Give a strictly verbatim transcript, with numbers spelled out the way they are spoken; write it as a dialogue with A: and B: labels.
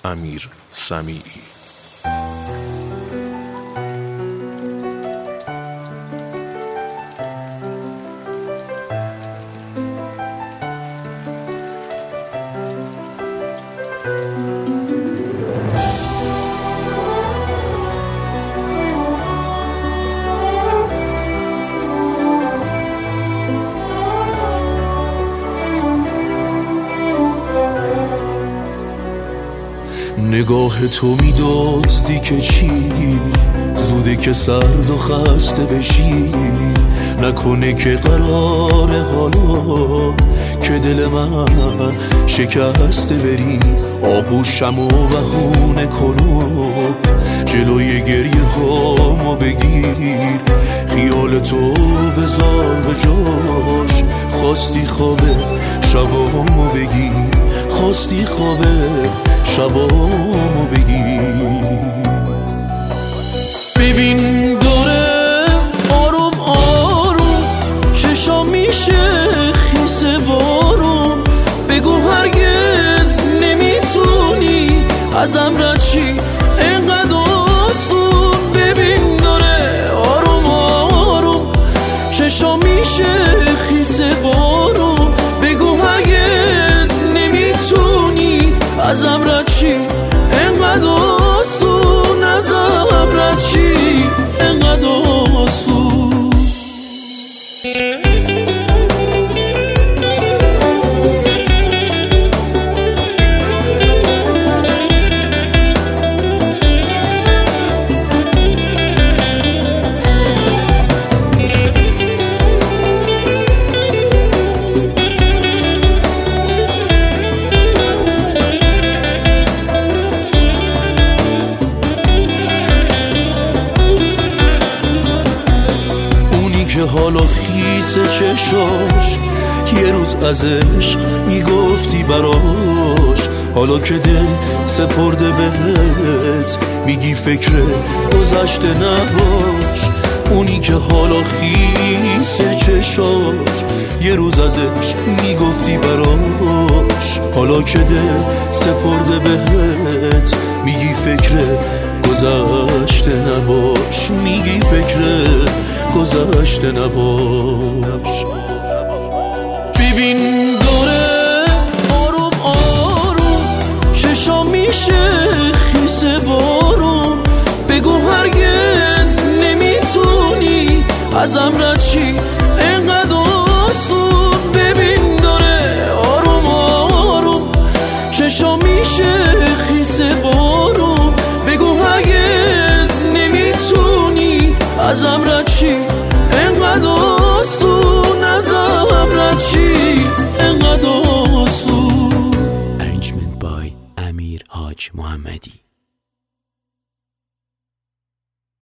A: امیر سمیعی.
B: نگاه تو می‌دزدی که چی زوده که سرد و خسته بشی، نکنه که قراره حالا که دل من شکسته بری. آغوشم و بهونه کن و جلوی گریه هامو بگیر، خیال تو بذار به جاش. خواستی خواب شبامو بگیر، خواستی خواب شبامو بگیر. ببین داره آروم آروم چشام میشه خیس بارون، بگو هرگز نمیتونی ازم رد چی اینقدر آسون. ببین داره آروم آروم چشام میشه خیس بارون، بگو هرگز نمیتونی ازم رد چی اینقدر آسون، ازم رد چی اینقدر آسون. که حالا خیس چشاش یه روز از عشق میگفتی براش، حالا که دل سپرده بهت میگی فکر گذشته نباش. اونی که حالا خیس چشاش یه روز از عشق میگفتی براش، حالا که دل سپرده بهت میگی فکر گذشته نباش، میگی فکر گذشته نباش. ببین داره آروم آروم چشام میشه خیس بارون، بگو هرگز نمیتونی ازم رد چی اینقدر آسون. ببین داره آروم آروم چشام میشه خیس بارون، بگو هرگز نمیتونی ازم رد چی اینقدر آسون، ازم رد چی اینقدر آسون.
C: Arrangement by امیر حاج محمدی.